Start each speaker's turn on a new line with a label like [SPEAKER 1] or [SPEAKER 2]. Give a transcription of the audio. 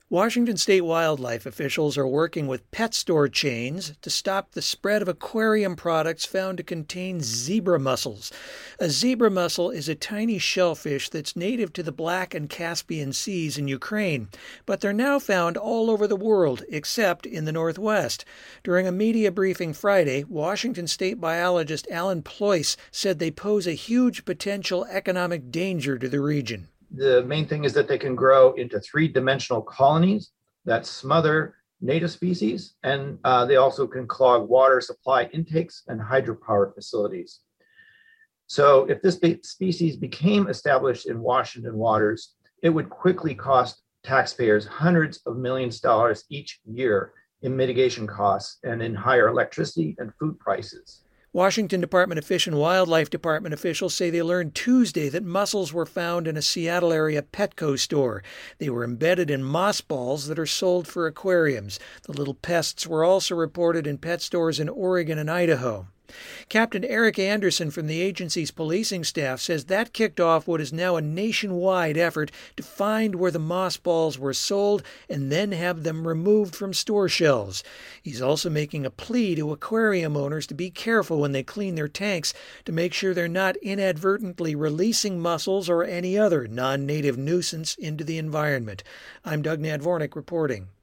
[SPEAKER 1] Washington state wildlife officials are working with pet store chains to stop the spread of aquarium products found to contain zebra mussels. A zebra mussel is a tiny shellfish that's native to the Black and Caspian Seas in Ukraine, but they're now found all over the world except in the Northwest. During a media briefing Friday, Washington state biologist Alan Ployce said they pose a huge potential economic danger to the region.
[SPEAKER 2] The main thing is that they can grow into three-dimensional colonies that smother native species, and they also can clog water supply intakes and hydropower facilities. So if this species became established in Washington waters, it would quickly cost taxpayers hundreds of millions of dollars each year in mitigation costs and in higher electricity and food prices.
[SPEAKER 1] Washington Department of Fish and Wildlife Department officials say they learned Tuesday that mussels were found in a Seattle area Petco store. They were embedded in mossballs that are sold for aquariums. The little pests were also reported in pet stores in Oregon and Idaho. Captain Eric Anderson from the agency's policing staff says that kicked off what is now a nationwide effort to find where the mossballs were sold and then have them removed from store shelves. He's also making a plea to aquarium owners to be careful when they clean their tanks to make sure they're not inadvertently releasing mussels or any other non-native nuisance into the environment. I'm Doug Nadvornik reporting.